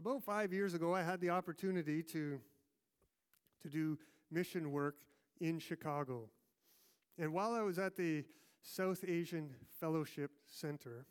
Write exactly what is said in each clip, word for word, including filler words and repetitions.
About five years ago, I had the opportunity to, to do mission work in Chicago. And while I was at the South Asian Fellowship Center,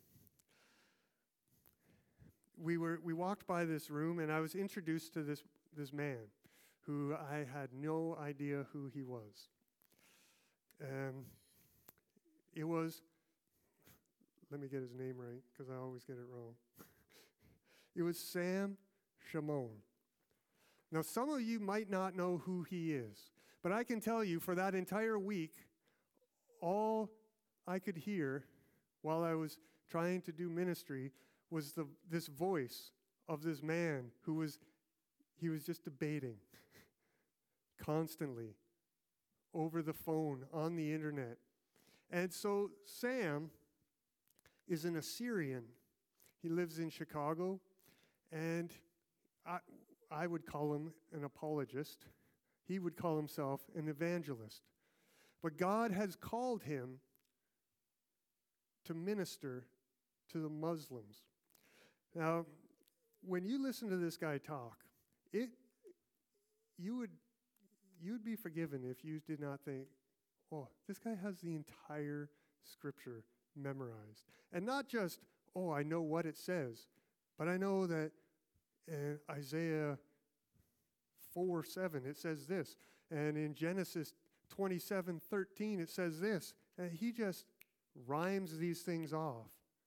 we were we walked by this room, and I was introduced to this, this man who I had no idea who he was. Um, it was, let me get his name right, because I always get it wrong. It was Sam Shimon. Now, some of you might not know who he is, but I can tell you for that entire week, all I could hear while I was trying to do ministry was the this voice of this man who was, he was just debating constantly over the phone, on the internet. And so Sam is an Assyrian. He lives in Chicago. And I, I would call him an apologist. He would call himself an evangelist. But God has called him to minister to the Muslims. Now, when you listen to this guy talk, it you would you would be forgiven if you did not think, oh, this guy has the entire scripture memorized. And not just, oh, I know what it says, but I know that in Isaiah four seven, it says this. And in Genesis twenty-seven thirteen, it says this. And he just rhymes these things off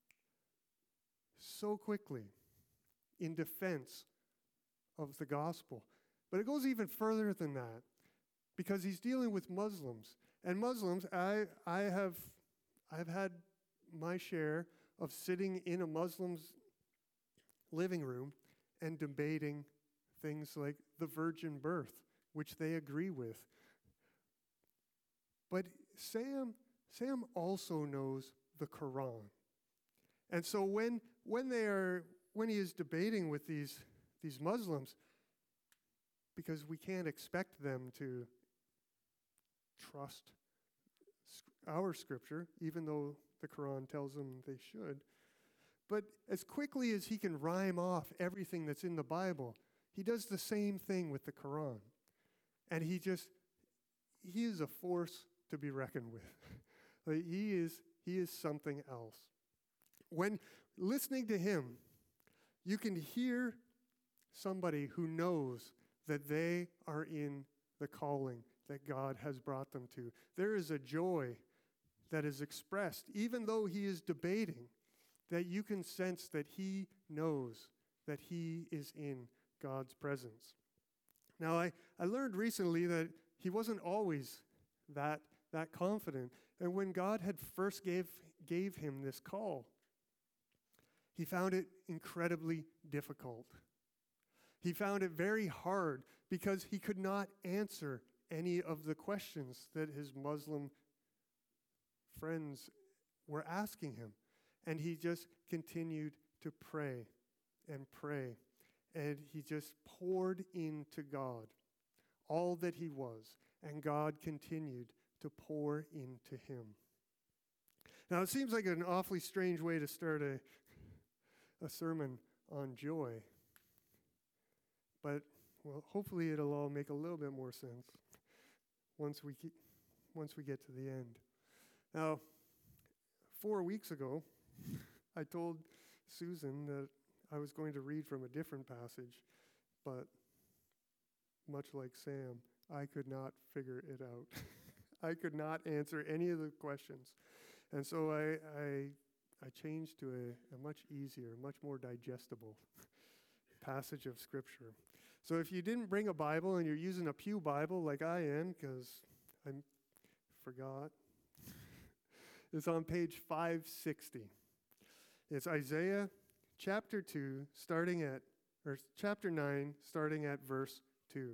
so quickly in defense of the gospel. But it goes even further than that, because he's dealing with Muslims. And Muslims, I I have I've had my share of sitting in a Muslim's living room and debating things like the virgin birth, which they agree with. But Sam, Sam also knows the Quran. And so when when they are when he is debating with these these Muslims, because we can't expect them to trust our scripture, even though the Quran tells them they should. But as quickly as he can rhyme off everything that's in the Bible, he does the same thing with the Quran. And he just, he is a force to be reckoned with. Like he is, he is something else. When listening to him, you can hear somebody who knows that they are in the calling that God has brought them to. There is a joy that is expressed, even though he is debating, that you can sense that he knows that he is in God's presence. Now, I, I learned recently that he wasn't always that, that confident. And when God had first gave, gave him this call, he found it incredibly difficult. He found it very hard because he could not answer any of the questions that his Muslim friends were asking him. And he just continued to pray and pray. And he just poured into God all that he was. And God continued to pour into him. Now, it seems like an awfully strange way to start a, a sermon on joy. But, well, hopefully it'll all make a little bit more sense once we keep, once we get to the end. Now, four weeks ago, I told Susan that I was going to read from a different passage, but much like Sam, I could not figure it out. I could not answer any of the questions. And so I I, I changed to a, a much easier, much more digestible passage of Scripture. So if you didn't bring a Bible and you're using a pew Bible like I am, because I forgot, it's on page five sixty. It's Isaiah chapter two, starting at, or chapter nine, starting at verse two.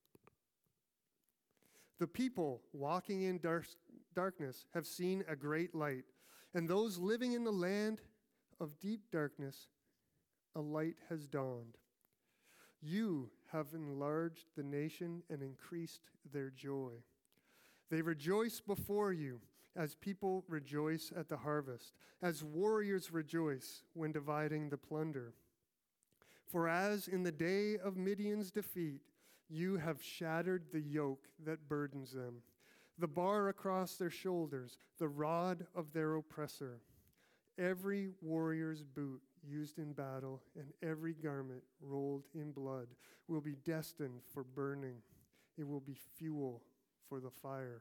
The people walking in dark, darkness have seen a great light, and those living in the land of deep darkness, a light has dawned. You have enlarged the nation and increased their joy. They rejoice before you as people rejoice at the harvest, as warriors rejoice when dividing the plunder. For as in the day of Midian's defeat, you have shattered the yoke that burdens them, the bar across their shoulders, the rod of their oppressor. Every warrior's boot used in battle and every garment rolled in blood will be destined for burning. It will be fuel for the fire.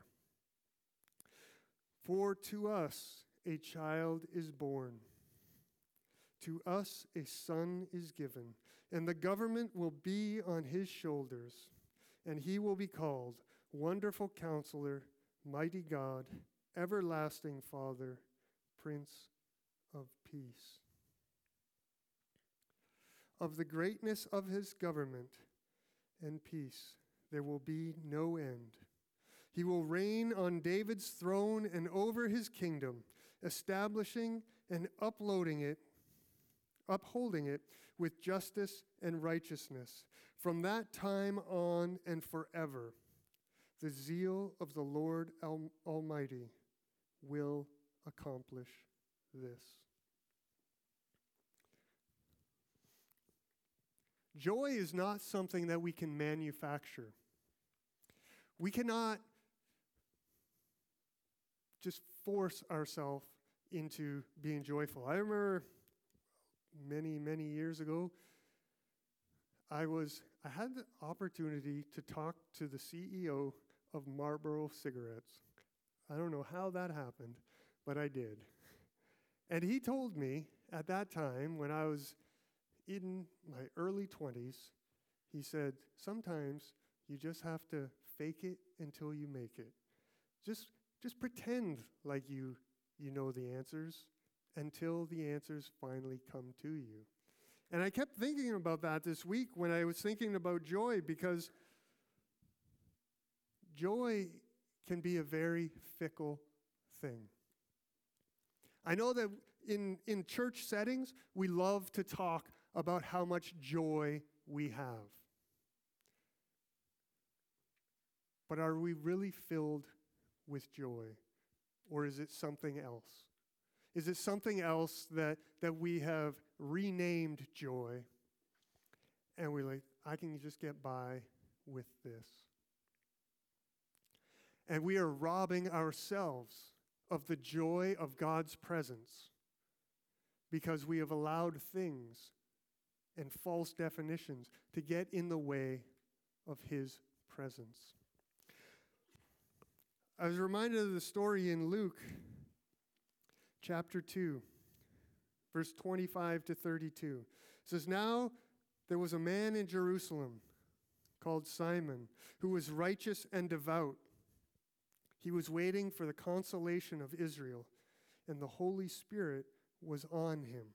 For to us a child is born. To us a son is given, and the government will be on his shoulders, and he will be called Wonderful Counselor, Mighty God, Everlasting Father, Prince of Peace. Of the greatness of his government and peace there will be no end. He will reign on David's throne and over his kingdom, establishing and uploading it, upholding it with justice and righteousness. From that time on and forever, the zeal of the Lord Al- Almighty will accomplish this. Joy is not something that we can manufacture. We cannot just force ourselves into being joyful. I remember many, many years ago, I was I had the opportunity to talk to the C E O of Marlboro Cigarettes. I don't know how that happened, but I did. And he told me at that time, when I was in my early twenties, he said, sometimes you just have to fake it until you make it. Just just pretend like you you know the answers until the answers finally come to you. And I kept thinking about that this week when I was thinking about joy, because joy can be a very fickle thing. I know that in, in church settings, we love to talk about how much joy we have. But are we really filled with joy? Or is it something else? Is it something else that, that we have renamed joy, and we're like, I can just get by with this? And we are robbing ourselves of the joy of God's presence because we have allowed things and false definitions to get in the way of his presence. I was reminded of the story in Luke chapter two, verse twenty-five to thirty-two. It says, now there was a man in Jerusalem called Simon, who was righteous and devout. He was waiting for the consolation of Israel, and the Holy Spirit was on him.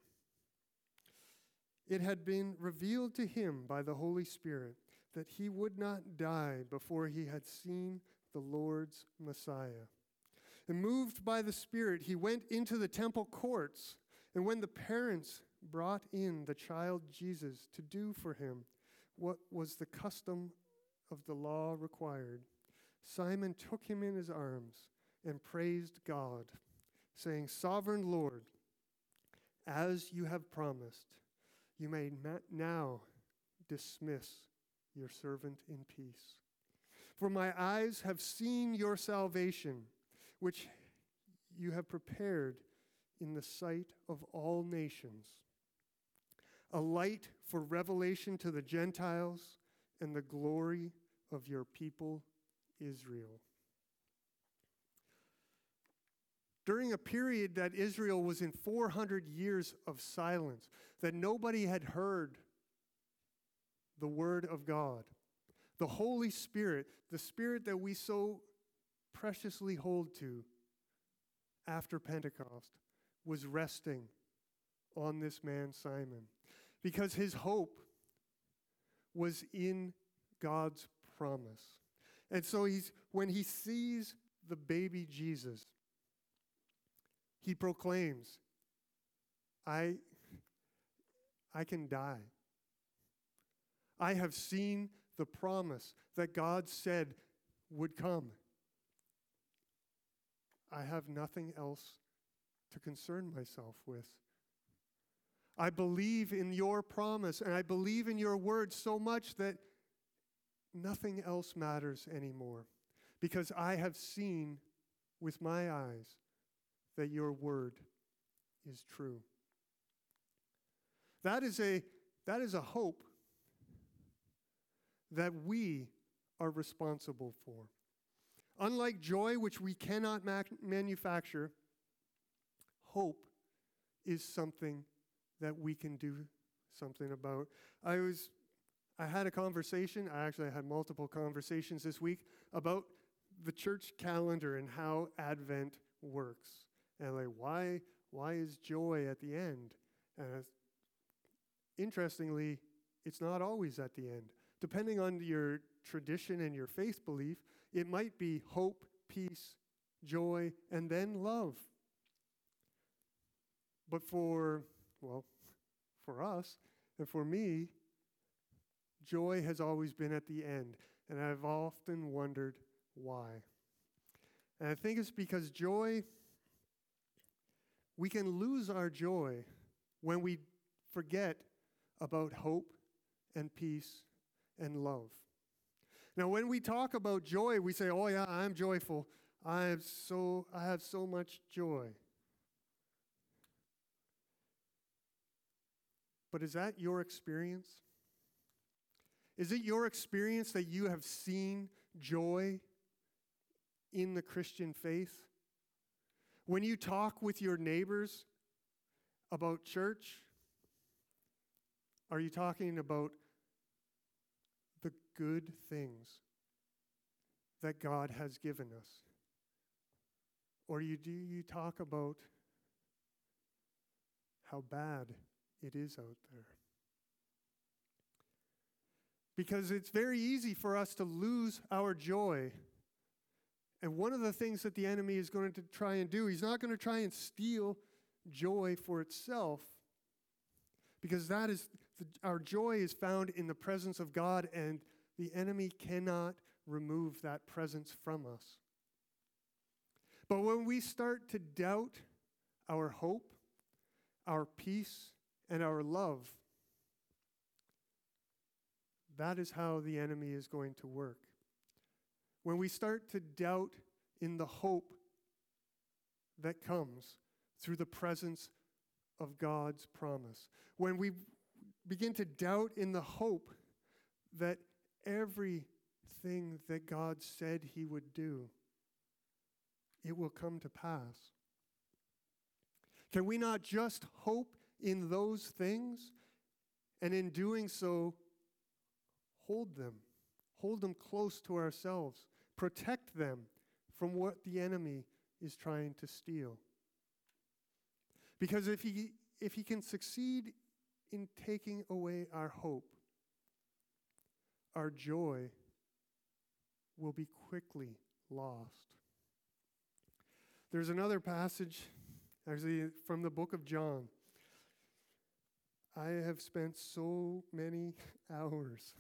It had been revealed to him by the Holy Spirit that he would not die before he had seen the Lord's Messiah. And moved by the Spirit, he went into the temple courts. And when the parents brought in the child Jesus to do for him what was the custom of the law required, Simon took him in his arms and praised God, saying, Sovereign Lord, as you have promised, you may ma- now dismiss your servant in peace. For my eyes have seen your salvation, which you have prepared in the sight of all nations, a light for revelation to the Gentiles and the glory of your people Israel. During a period that Israel was in four hundred years of silence, that nobody had heard the word of God, the Holy Spirit, the Spirit that we so preciously hold to after Pentecost, was resting on this man Simon, because his hope was in God's promise. And so he's when he sees the baby Jesus, he proclaims, I, I can die. I have seen the promise that God said would come. I have nothing else to concern myself with. I believe in your promise, and I believe in your word so much that nothing else matters anymore, because I have seen with my eyes that your word is true. That is a, that is a hope that we are responsible for. Unlike joy, which we cannot ma- manufacture, hope is something that we can do something about. I was, I had a conversation, I actually had multiple conversations this week about the church calendar and how Advent works. And like, why, why is joy at the end? And interestingly, it's not always at the end. Depending on your tradition and your faith belief, it might be hope, peace, joy, and then love. But for, well, for us and for me, joy has always been at the end. And I've often wondered why. And I think it's because joy, we can lose our joy when we forget about hope and peace and love. Now, when we talk about joy, we say, oh yeah, I'm joyful. I have so, I have so much joy. But is that your experience? Is it your experience that you have seen joy in the Christian faith? When you talk with your neighbors about church, are you talking about the good things that God has given us? Or you, do you talk about how bad it is out there? Because it's very easy for us to lose our joy. And one of the things that the enemy is going to try and do, he's not going to try and steal joy for itself, because that is, our joy is found in the presence of God, and the enemy cannot remove that presence from us. But when we start to doubt our hope, our peace, and our love, that is how the enemy is going to work. When we start to doubt in the hope that comes through the presence of God's promise, when we begin to doubt in the hope that everything that God said he would do, it will come to pass. Can we not just hope in those things, and in doing so, hold them, hold them close to ourselves, protect them from what the enemy is trying to steal? Because if he if he can succeed in taking away our hope, our joy will be quickly lost. There's another passage, actually from the book of John. I have spent so many hours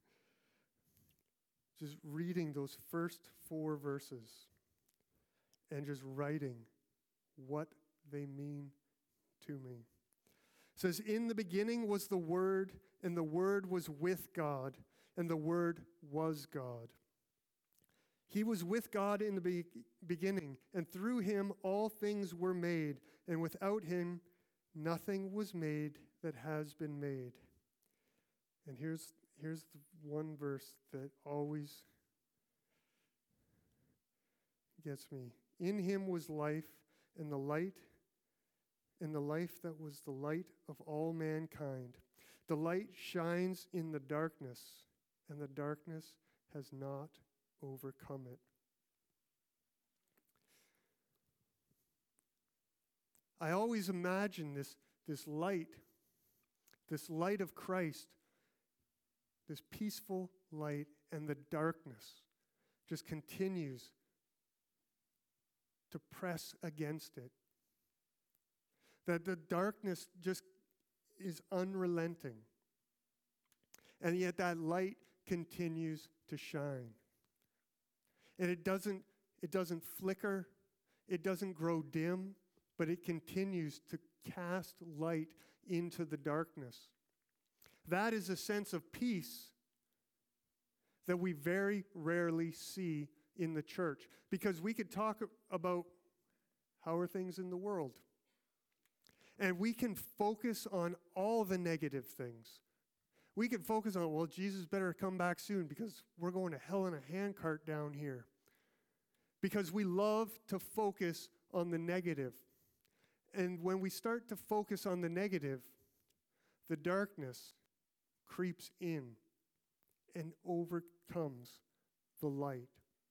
just reading those first four verses and just writing what they mean to me. It says, in the beginning was the Word, and the Word was with God, and the Word was God. He was with God in the be- beginning, and through him all things were made, and without him nothing was made that has been made. And here's here's the one verse that always gets me. In him was life, and the light, and the life that was the light of all mankind. The light shines in the darkness, and the darkness has not overcome it. I always imagine this, this light, this light of Christ, this peaceful light, and the darkness just continues to press against it. That the darkness just is unrelenting. And yet that light continues to shine. And it doesn't, it doesn't flicker, it doesn't grow dim, but it continues to cast light into the darkness. That is a sense of peace that we very rarely see in the church, because we could talk about how are things in the world. And we can focus on all the negative things. We can focus on, well, Jesus better come back soon because we're going to hell in a handcart down here. Because we love to focus on the negative. And when we start to focus on the negative, the darkness creeps in and overcomes the light.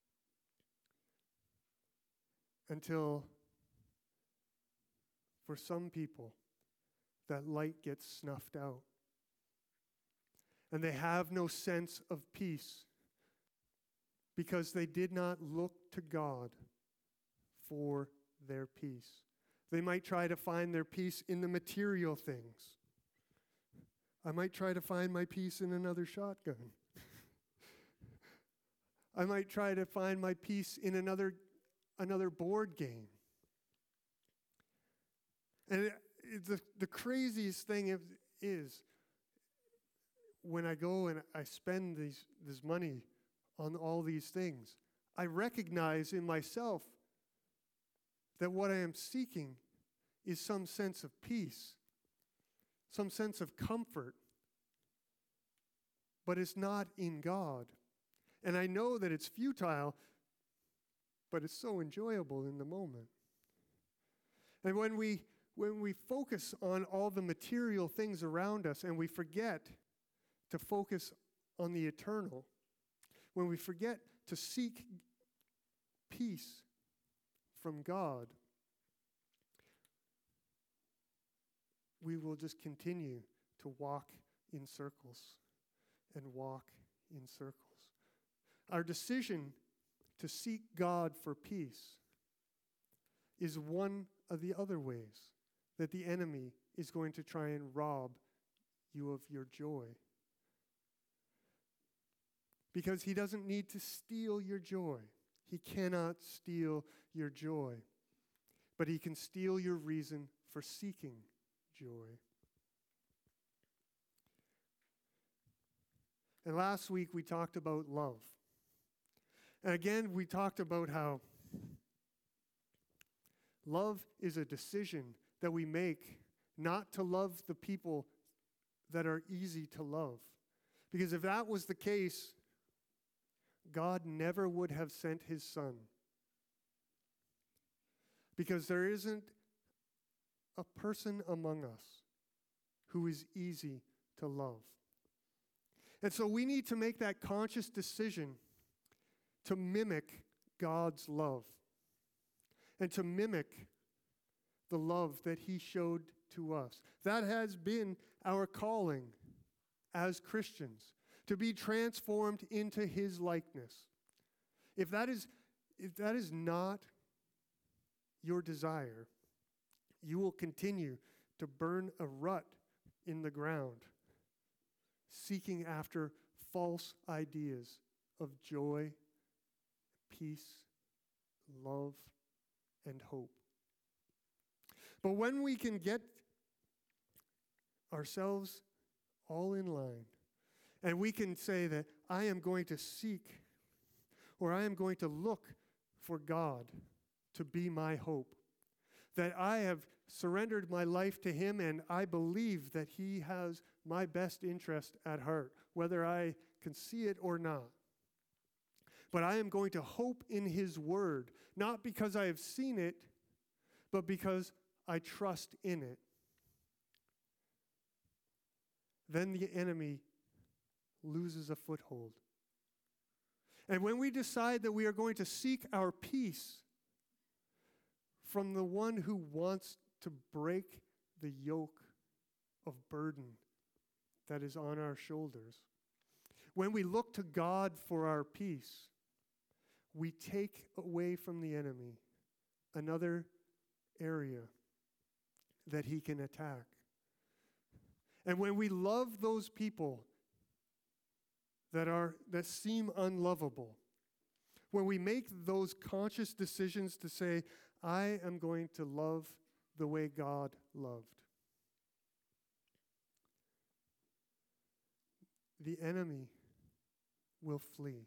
Until, for some people, that light gets snuffed out. And they have no sense of peace because they did not look to God for their peace. They might try to find their peace in the material things. I might try to find my peace in another shotgun. I might try to find my peace in another another board game. And it, it, the, the craziest thing is, is when I go and I spend these, this money on all these things, I recognize in myself that what I am seeking is some sense of peace, some sense of comfort, but it's not in God. And I know that it's futile, but it's so enjoyable in the moment. And when we when we focus on all the material things around us and we forget to focus on the eternal, when we forget to seek peace from God, we will just continue to walk in circles and walk in circles. Our decision to seek God for peace is one of the other ways that the enemy is going to try and rob you of your joy. Because he doesn't need to steal your joy. He cannot steal your joy. But he can steal your reason for seeking joy. And last week we talked about love. And again, we talked about how love is a decision that we make not to love the people that are easy to love. Because if that was the case, God never would have sent his son. Because there isn't a person among us who is easy to love. And so we need to make that conscious decision to mimic God's love and to mimic the love that he showed to us. That has been our calling as Christians, to be transformed into his likeness. If that is, if that is not your desire, you will continue to burn a rut in the ground, seeking after false ideas of joy, peace, love, and hope. But when we can get ourselves all in line, and we can say that I am going to seek, or I am going to look for God to be my hope, that I have surrendered my life to him and I believe that he has my best interest at heart, whether I can see it or not. But I am going to hope in his word, not because I have seen it, but because I trust in it. Then the enemy loses a foothold. And when we decide that we are going to seek our peace from the one who wants to break the yoke of burden that is on our shoulders, when we look to God for our peace, we take away from the enemy another area that he can attack. And when we love those people that are that seem unlovable, when we make those conscious decisions to say, I am going to love the way God loved, the enemy will flee.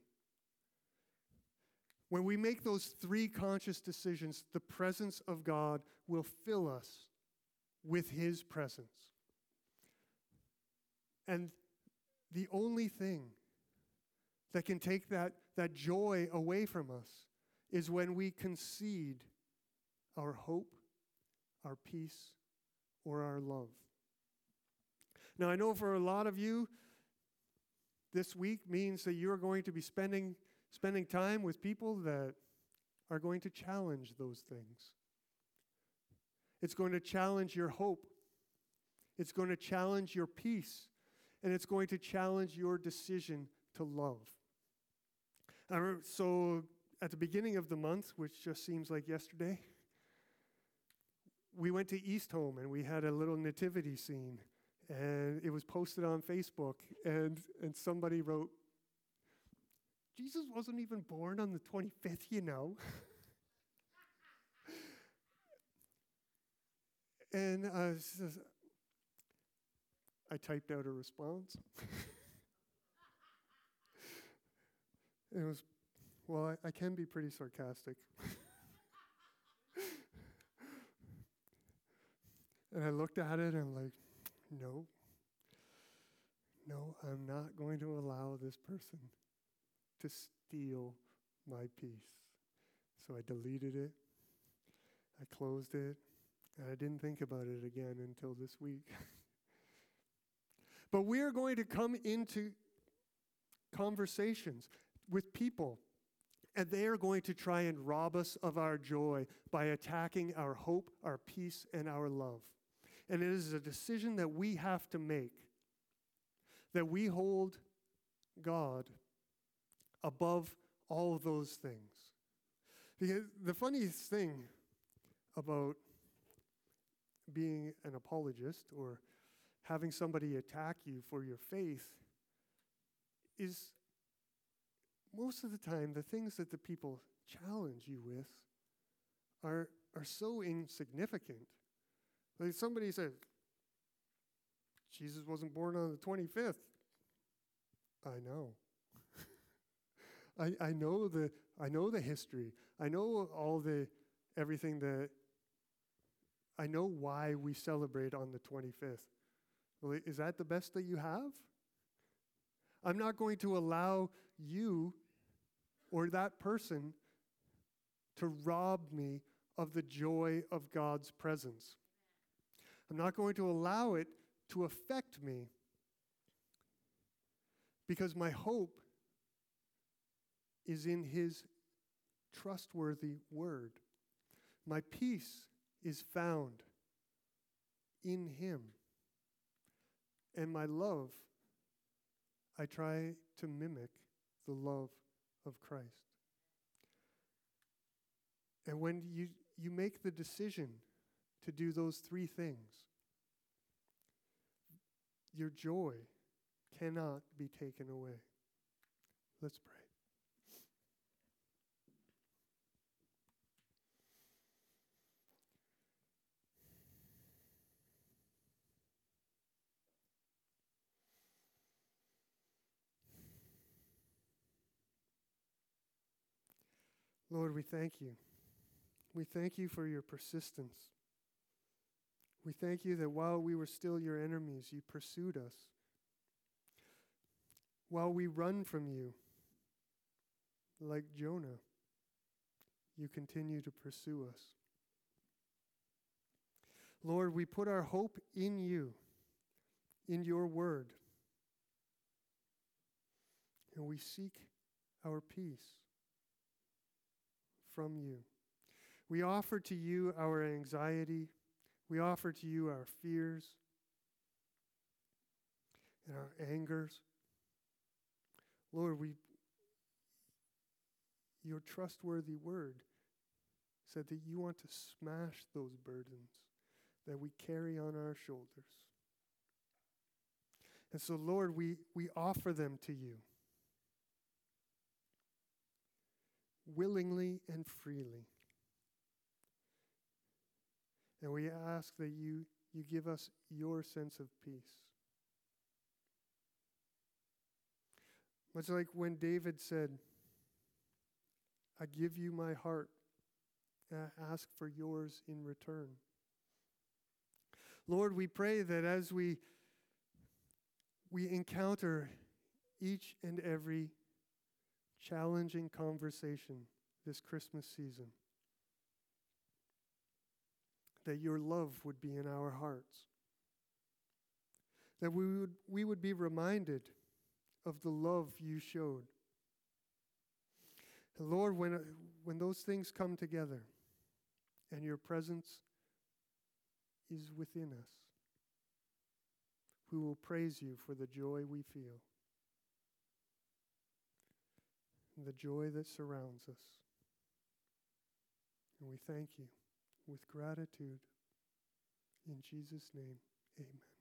When we make those three conscious decisions, the presence of God will fill us with His presence. And the only thing that can take that, that joy away from us is when we concede our hope, our peace, or our love. Now, I know for a lot of you, this week means that you're going to be spending spending time with people that are going to challenge those things. It's going to challenge your hope. It's going to challenge your peace. And it's going to challenge your decision to love. I remember, so at the beginning of the month, which just seems like yesterday, we went to East Home and we had a little nativity scene. And it was posted on Facebook. And, and somebody wrote, Jesus wasn't even born on the twenty-fifth, you know. And uh, I typed out a response. It was, well, I, I can be pretty sarcastic. And I looked at it and I'm like, no, no, I'm not going to allow this person to steal my peace. So I deleted it, I closed it, and I didn't think about it again until this week. But we are going to come into conversations with people, and they are going to try and rob us of our joy by attacking our hope, our peace, and our love. And it is a decision that we have to make, that we hold God above all of those things. Because the funniest thing about being an apologist or having somebody attack you for your faith is most of the time the things that the people challenge you with are, are so insignificant. Like somebody says, Jesus wasn't born on the twenty-fifth. I know. I, I know the I know the history. I know all the everything that I know why we celebrate on the twenty-fifth. Well, is that the best that you have? I'm not going to allow you or that person to rob me of the joy of God's presence. I'm not going to allow it to affect me because my hope is in His trustworthy word. My peace is found in Him. And my love, I try to mimic the love of Christ. And when you, you make the decision to do those three things, your joy cannot be taken away. Let's pray. Lord, we thank you. We thank you for your persistence. We thank you that while we were still your enemies, you pursued us. While we run from you, like Jonah, you continue to pursue us. Lord, we put our hope in you, in your word, and we seek our peace from you. We offer to you our anxiety. We offer to you our fears and our angers. Lord, we, your trustworthy word said that you want to smash those burdens that we carry on our shoulders. And so, Lord, we, we offer them to you willingly and freely. And we ask that you, you give us your sense of peace. Much like when David said, I give you my heart, ask for yours in return. Lord, we pray that as we, we encounter each and every challenging conversation this Christmas season, that your love would be in our hearts, that we would, we would be reminded of the love you showed. And Lord, when, when those things come together and your presence is within us, we will praise you for the joy we feel, and the joy that surrounds us. And we thank you with gratitude. In Jesus' name, amen.